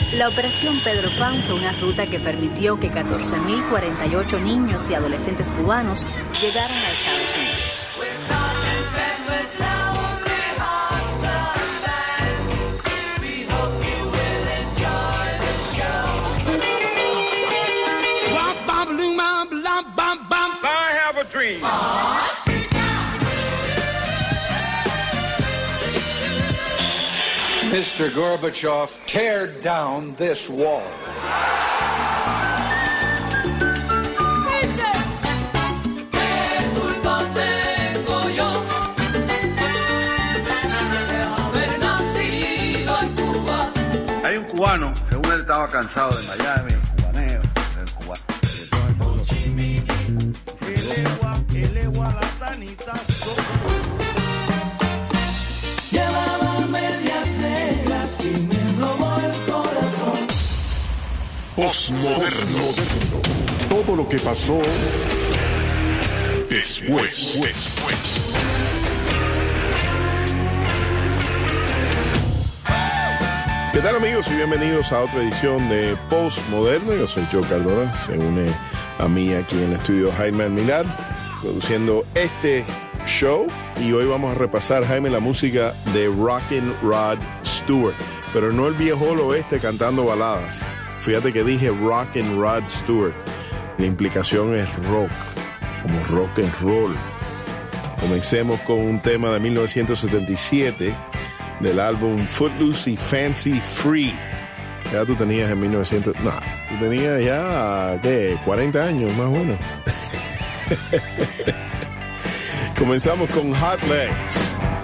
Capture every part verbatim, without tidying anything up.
La Operación Pedro Pan fue una ruta que permitió que catorce mil cuarenta y ocho niños y adolescentes cubanos llegaran a Estados Unidos. mister Gorbachev, tear down this wall. Hay un cubano, según él estaba cansado de Miami, el cubaneo, el cubano. Llevaba medias negras y me robó el corazón. Postmoderno. Todo lo que pasó después. después. ¿Qué tal, amigos? Y bienvenidos a otra edición de Postmoderno. Yo soy Joe Cardona. Se une a mí aquí en el estudio Jaime Almilar, produciendo este show. Y hoy vamos a repasar, Jaime, la música de Rockin' Rod Stewart. Pero no el viejo oeste cantando baladas. Fíjate que dije Rockin' Rod Stewart. La implicación es rock, como rock and roll. Comencemos con un tema de mil novecientos setenta y siete del álbum Footloose y Fancy Free. Ya tú tenías en mil novecientos... No, tú tenías ya, ¿qué? cuarenta años más o menos. Comenzamos con Hot Legs.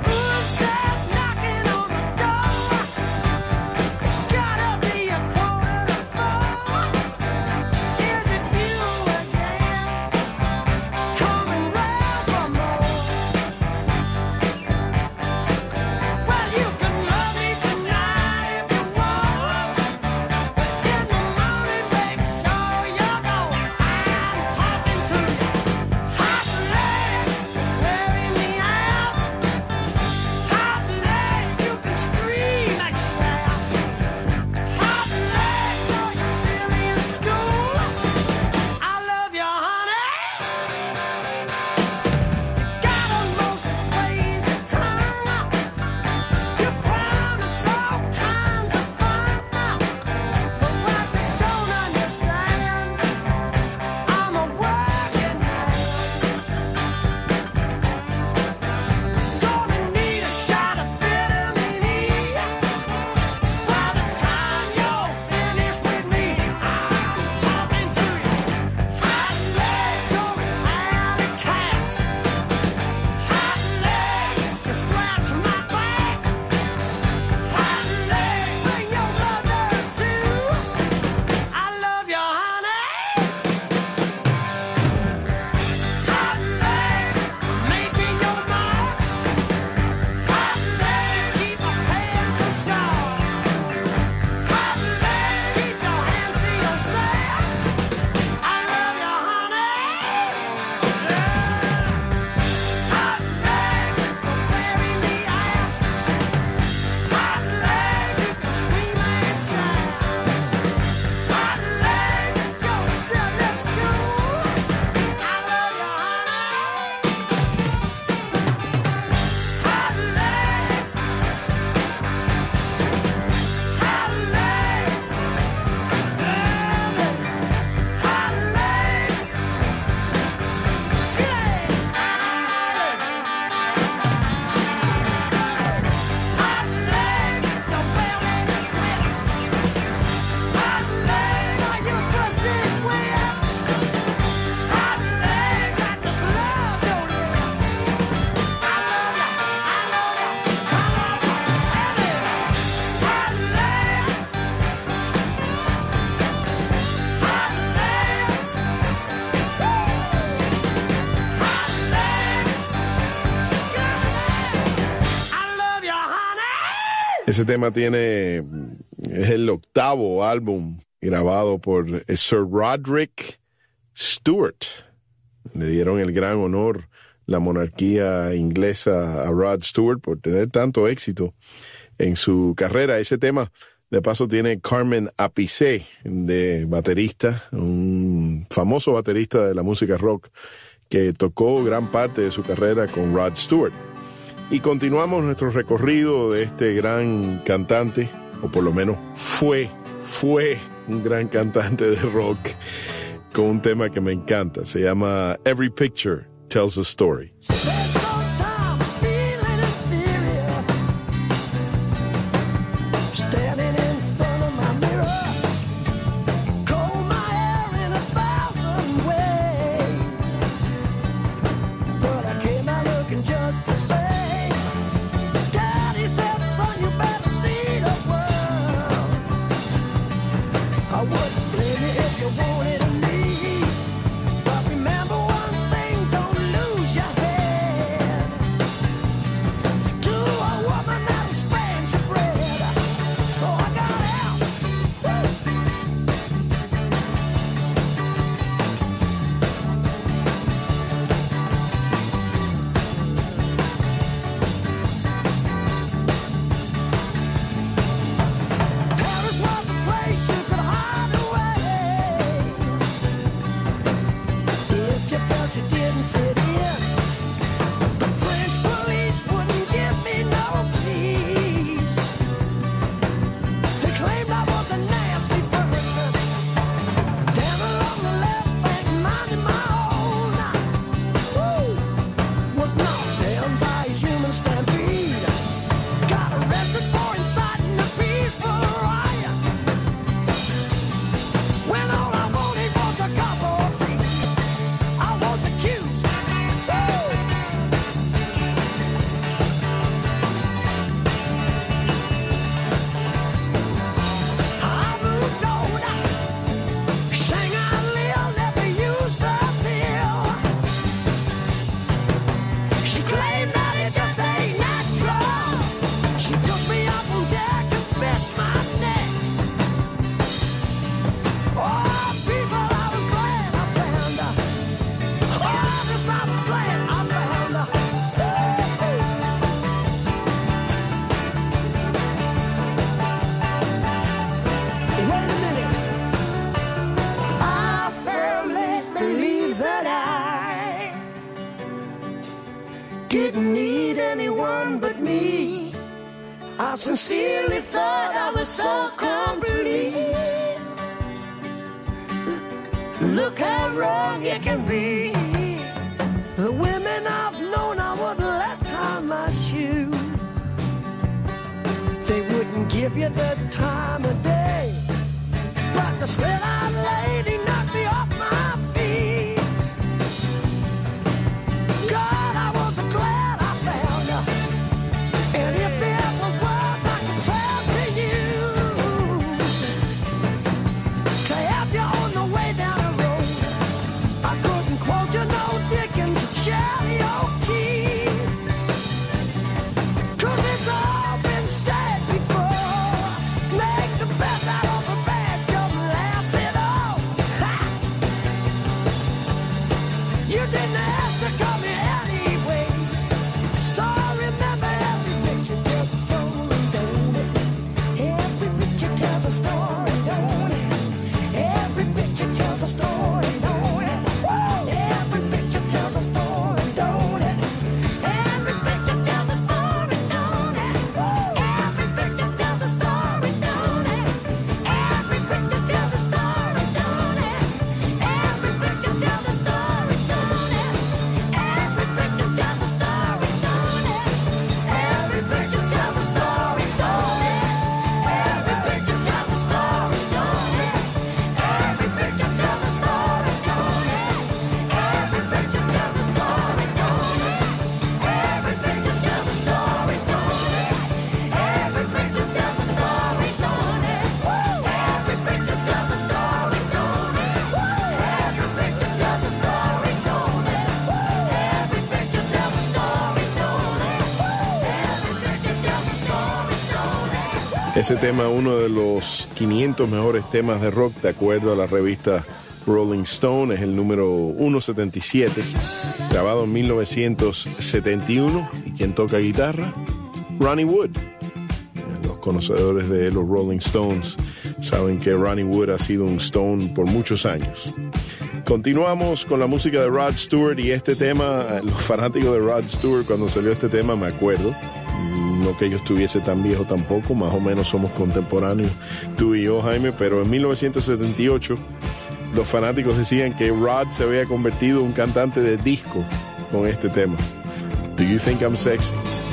Ese tema tiene, es el octavo álbum grabado por Sir Roderick Stewart. Le dieron el gran honor, la monarquía inglesa, a Rod Stewart por tener tanto éxito en su carrera. Ese tema De paso tiene Carmen Apicé de baterista, un famoso baterista de la música rock que tocó gran parte de su carrera con Rod Stewart. Y continuamos nuestro recorrido de este gran cantante, o por lo menos fue, fue un gran cantante de rock, con un tema que me encanta. Se llama Every Picture Tells a Story. Didn't need anyone but me. I sincerely thought I was so complete. Look how wrong you can be. The women I've known I wouldn't let tie my shoe. They wouldn't give you the time of day. But the slit-eyed lady knocked me off my feet. God, I was glad I found her. And if there were words I could tell to you, to help you on the way down the road, I couldn't quote you no Dickens or Charlie O'Keefe. 'Cause it's all been said before. Make the best out of a bad joke, laugh it off. Ha! You didn't have to come here anyway. So remember, every picture tells a story, don't it? Every picture tells a story, don't it? Every picture tells a story, don't it? Woo! Every picture tells a story, don't it? Every picture tells a story, don't it? Woo! Every picture tells a story, don't it? Every picture tells a story, don't it? Every picture tells a story, don't it? Every picture tells a story, don't it? Every picture tells a story, don't it? Every picture tells a story, don't it? Every picture tells a story, don't it? Every picture tells a story, don't it? Every picture tells a story, don't it? Every picture tells a story, don't it? Every picture tells a story, don't it? Every picture tells a story, don't it? Every picture tells a story, don't it? Every picture tells a story, don't it? Ese tema, uno de los quinientos mejores temas de rock, de acuerdo a la revista Rolling Stone, es el número ciento setenta y siete, grabado en mil novecientos setenta y uno. ¿Y quién toca guitarra? Ronnie Wood. Los conocedores de los Rolling Stones saben que Ronnie Wood ha sido un Stone por muchos años. Continuamos con la música de Rod Stewart y este tema, los fanáticos de Rod Stewart, cuando salió este tema, me acuerdo, no que yo estuviese tan viejo tampoco, más o menos somos contemporáneos, tú y yo, Jaime, pero en mil novecientos setenta y ocho los fanáticos decían que Rod se había convertido en un cantante de disco con este tema. Do You Think I'm Sexy?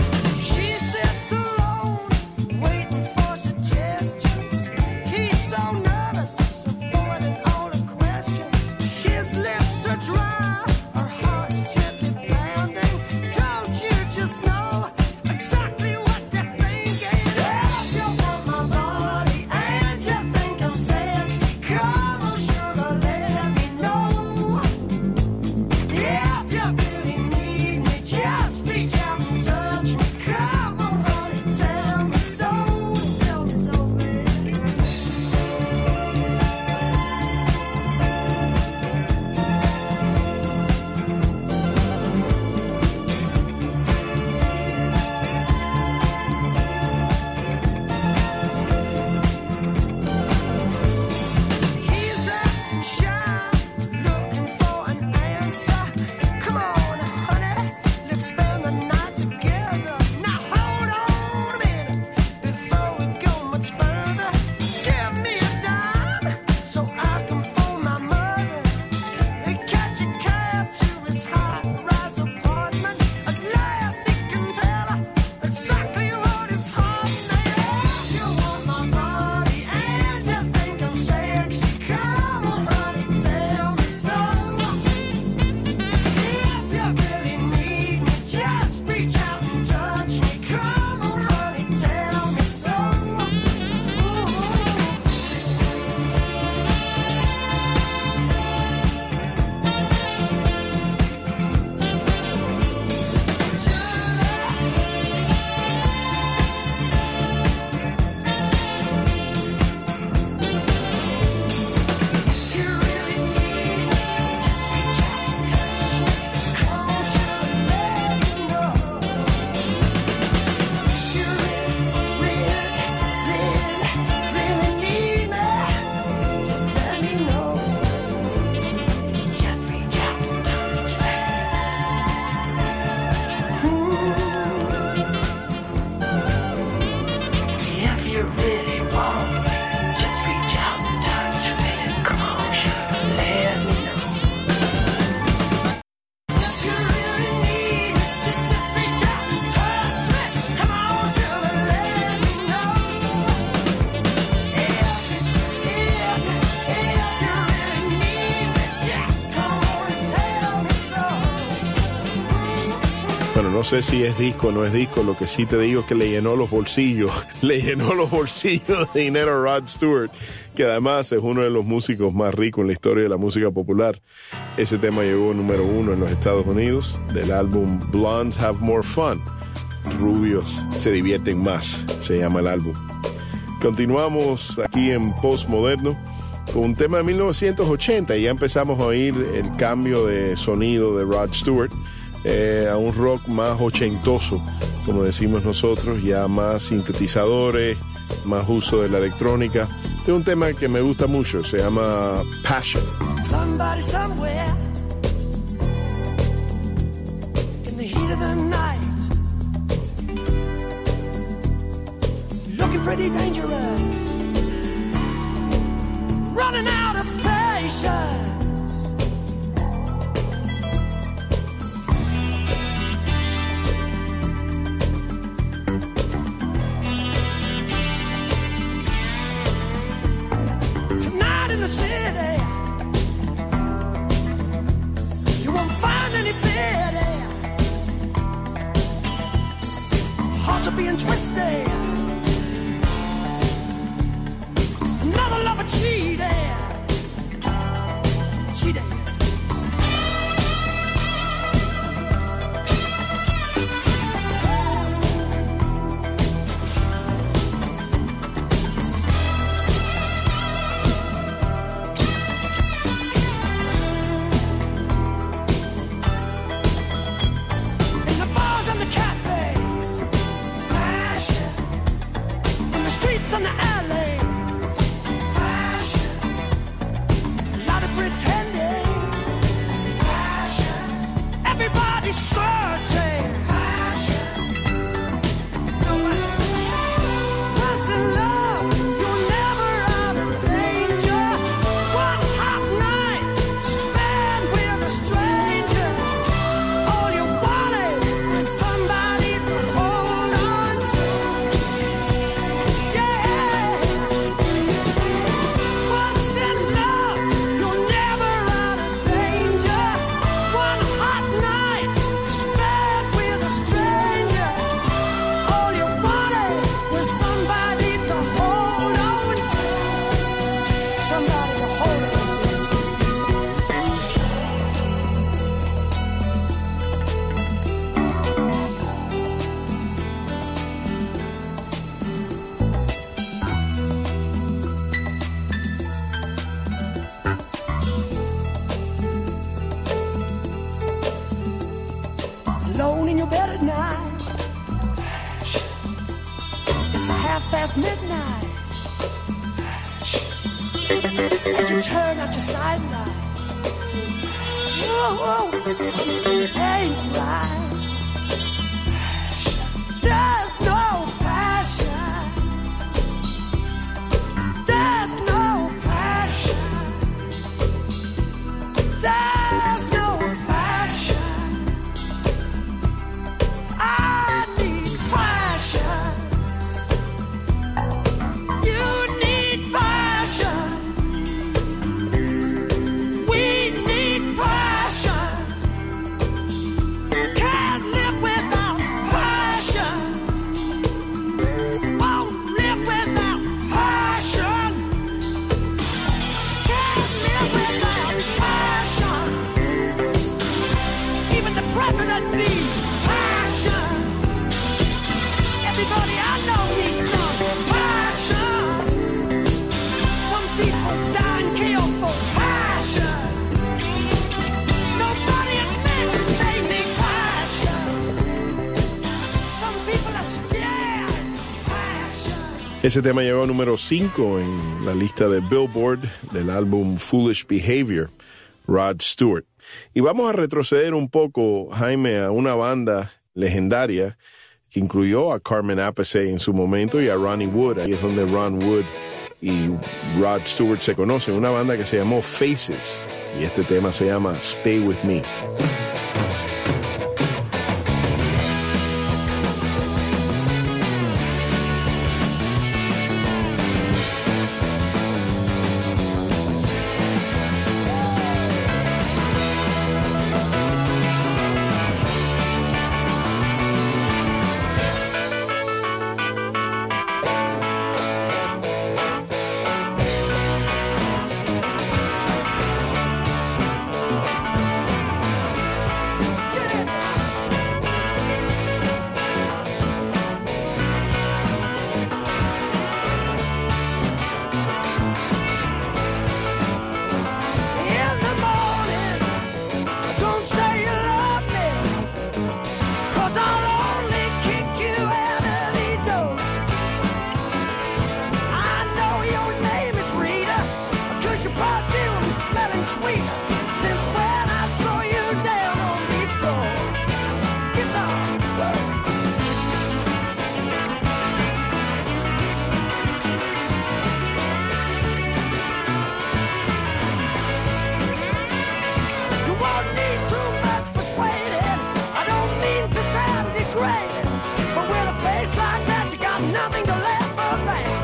No sé si es disco o no es disco, lo que sí te digo es que le llenó los bolsillos, le llenó los bolsillos de dinero a Rod Stewart, que además es uno de los músicos más ricos en la historia de la música popular. Ese tema llegó número uno en los Estados Unidos, del álbum Blondes Have More Fun, Rubios se divierten más, se llama el álbum. Continuamos aquí en Postmoderno con un tema de mil novecientos ochenta y ya empezamos a oír el cambio de sonido de Rod Stewart. Eh, a un rock más ochentoso, como decimos nosotros, ya más sintetizadores, más uso de la electrónica. Este es un tema que me gusta mucho, se llama Passion. Somebody somewhere in the heat of the night, looking pretty dangerous, running out of patience. The city, you won't find any pity. Hearts are being twisted. Another lover cheated, cheated. In the dance in the alley. Passion. A lot of pretending. Passion. Everybody's searching. Passion. Once in love, you're never out of danger. One hot night spent with a stranger. All you wanted was somebody to hold on to. Yeah. Once in love, you're never out of danger. One hot night spent with a stranger. All you wanted was somebody to hold on to. Somebody to hold on to. Alone in your bed at night. It's a half past midnight. As you turn out your sidelight. Oh, something ain't right. There's no passion. There's no passion. There's no passion. I need passion. You need passion. We need passion. Can't live without passion. Won't live without passion. Can't live without passion. Even the president needs passion. Everybody I know needs some passion. Some people die and kill for passion. Nobody admits they need passion. Some people are scared. Passion. Ese tema llegó a número cinco en la lista de Billboard del álbum Foolish Behavior, Rod Stewart. Y vamos a retroceder un poco, Jaime, a una banda legendaria que incluyó a Carmen Appice en su momento y a Ronnie Wood. Ahí es donde Ron Wood y Rod Stewart se conocen. Una banda que se llamó Faces. Y este tema se llama Stay With Me. In the morning, don't say you love me, 'cause I'll only kick you out of the door. I know your name is Rita, 'cause your perfume is smelling sweeter since when I saw you down on the floor. Guitar, whoa. You won't need too much persuading. I don't mean to sound degrading, but with a face like that, you got nothing to laugh about.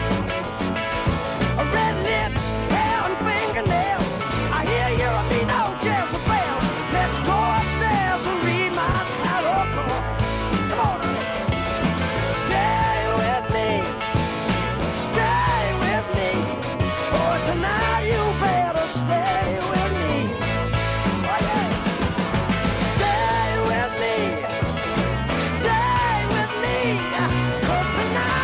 Red lips, hair and fingernails. I hear you're a mean old Jezebel. Let's go upstairs and read my tarot card. Come on, honey. Stay with me. Stay with me. For tonight you better stay with me. Oh, yeah. Stay with me. Stay with me. 'Cause tonight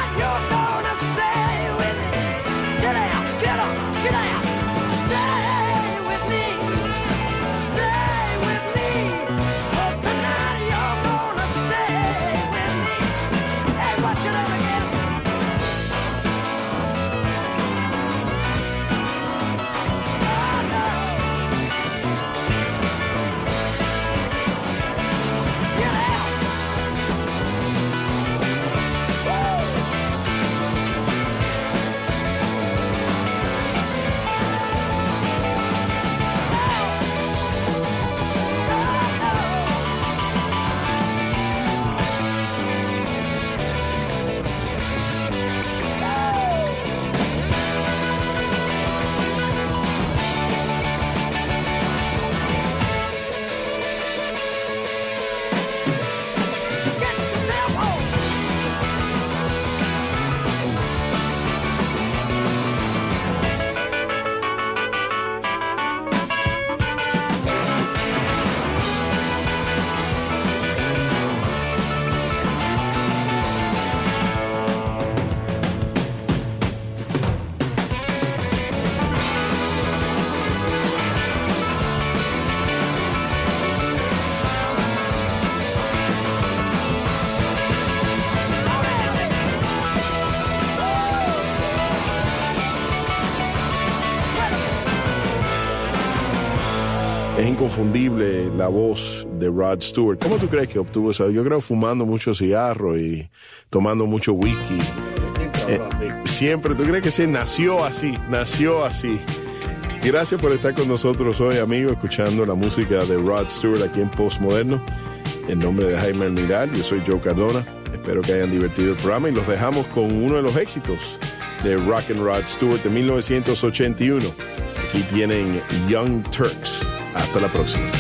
inconfundible la voz de Rod Stewart. ¿Cómo tú crees que obtuvo eso? Yo creo fumando mucho cigarro y tomando mucho whisky. Eh, siempre, ¿tú crees que sí? Nació así, nació así. Gracias por estar con nosotros hoy, amigos, escuchando la música de Rod Stewart aquí en Postmoderno. En nombre de Jaime Almiral, yo soy Joe Cardona. Espero que hayan divertido el programa y los dejamos con uno de los éxitos de Rock and Rod Stewart de mil novecientos ochenta y uno. Aquí tienen Young Turks. Hasta la próxima.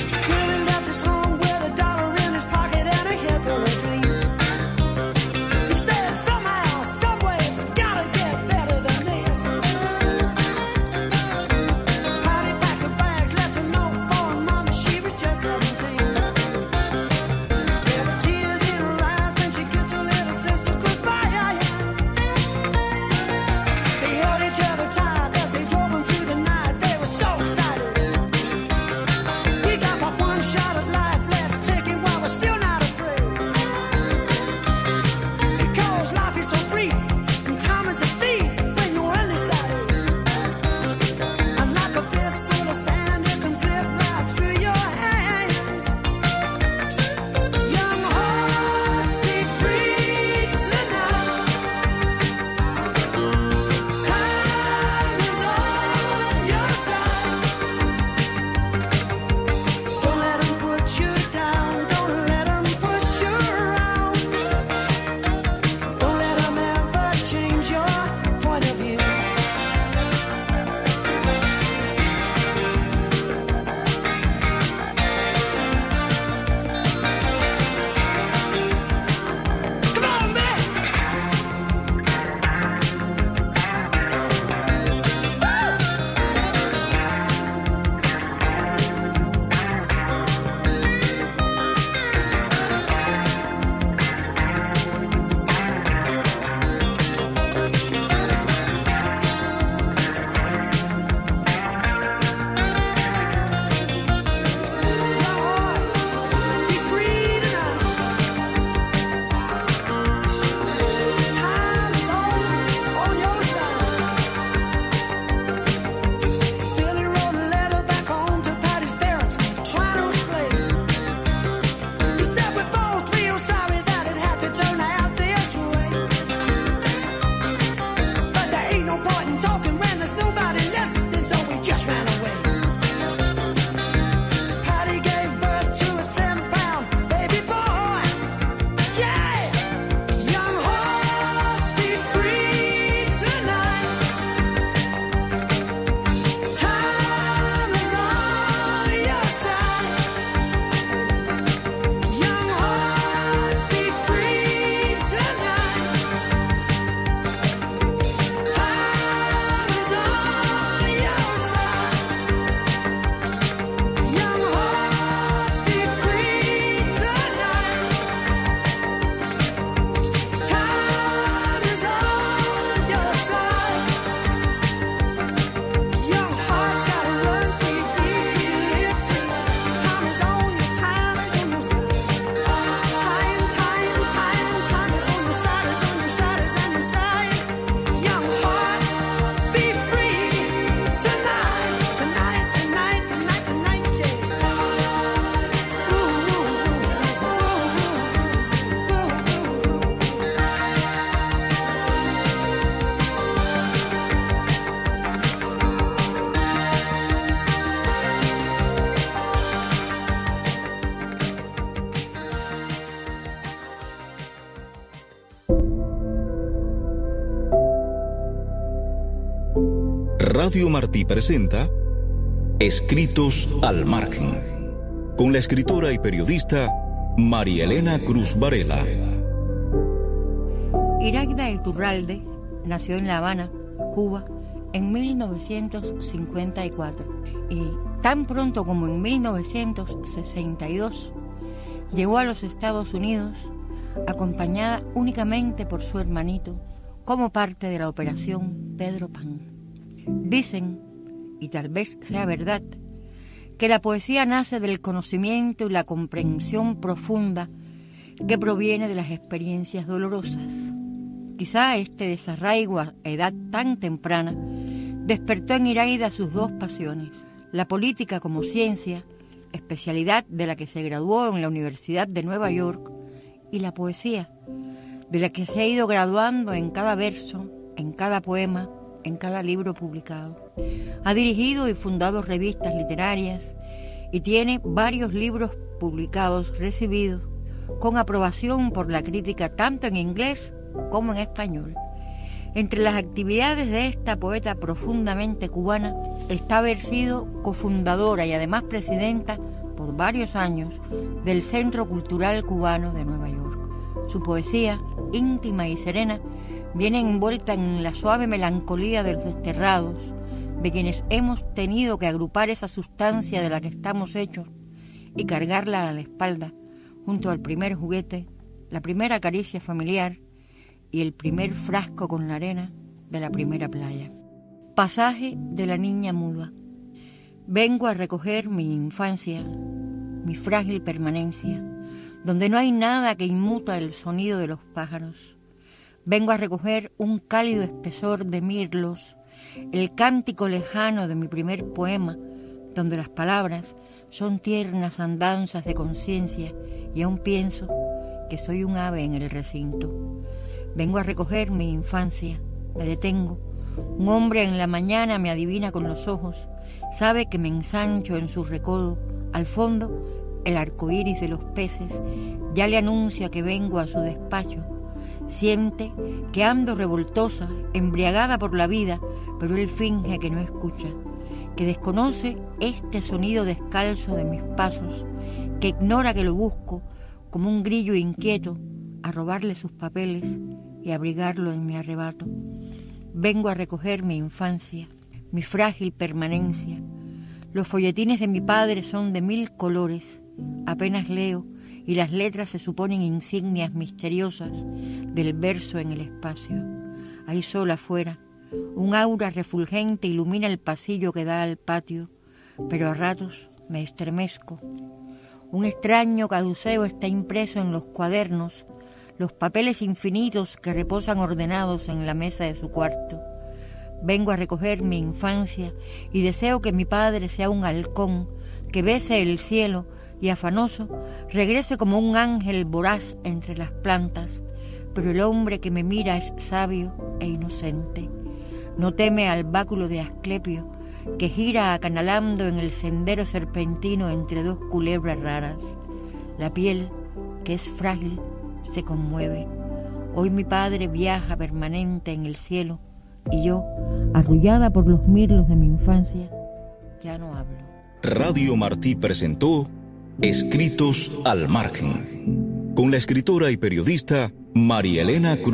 Radio Martí presenta Escritos al Margen, con la escritora y periodista María Elena Cruz Varela. Iraida Iturralde nació en La Habana, Cuba, en mil novecientos cincuenta y cuatro y tan pronto como en mil novecientos sesenta y dos llegó a los Estados Unidos acompañada únicamente por su hermanito como parte de la Operación Pedro Pan. Dicen, y tal vez sea verdad, que la poesía nace del conocimiento y la comprensión profunda que proviene de las experiencias dolorosas. Quizá este desarraigo a edad tan temprana despertó en Iraida sus dos pasiones, la política como ciencia especialidad de la que se graduó en la Universidad de Nueva York, y la poesía, de la que se ha ido graduando en cada verso, en cada poema, en cada libro publicado. Ha dirigido y fundado revistas literarias y tiene varios libros publicados recibidos con aprobación por la crítica tanto en inglés como en español. Entre las actividades de esta poeta profundamente cubana está haber sido cofundadora y además presidenta por varios años del Centro Cultural Cubano de Nueva York. Su poesía, íntima y serena, viene envuelta en la suave melancolía de los desterrados, de quienes hemos tenido que agrupar esa sustancia de la que estamos hechos y cargarla a la espalda, junto al primer juguete, la primera caricia familiar y el primer frasco con la arena de la primera playa. Pasaje de la niña muda. Vengo a recoger mi infancia, mi frágil permanencia, donde no hay nada que inmuta el sonido de los pájaros. Vengo a recoger un cálido espesor de mirlos, el cántico lejano de mi primer poema, donde las palabras son tiernas andanzas de conciencia y aún pienso que soy un ave en el recinto. Vengo a recoger mi infancia, me detengo. Un hombre en la mañana me adivina con los ojos, sabe que me ensancho en su recodo. Al fondo, el arco iris de los peces ya le anuncia que vengo a su despacho. Siente que ando revoltosa, embriagada por la vida, pero él finge que no escucha, que desconoce este sonido descalzo de mis pasos, que ignora que lo busco como un grillo inquieto a robarle sus papeles y abrigarlo en mi arrebato. Vengo a recoger mi infancia, mi frágil permanencia. Los folletines de mi padre son de mil colores, apenas leo y las letras se suponen insignias misteriosas del verso en el espacio. Hay sol afuera, un aura refulgente ilumina el pasillo que da al patio, pero a ratos me estremezco. Un extraño caduceo está impreso en los cuadernos, los papeles infinitos que reposan ordenados en la mesa de su cuarto. Vengo a recoger mi infancia y deseo que mi padre sea un halcón que bese el cielo y afanoso regrese como un ángel voraz entre las plantas, pero el hombre que me mira es sabio e inocente. No teme al báculo de Asclepio que gira acanalando en el sendero serpentino entre dos culebras raras. La piel, que es frágil, se conmueve. Hoy mi padre viaja permanente en el cielo y yo, arrullada por los mirlos de mi infancia, ya no hablo. Radio Martí presentó Escritos al Margen, con la escritora y periodista María Elena Cruz.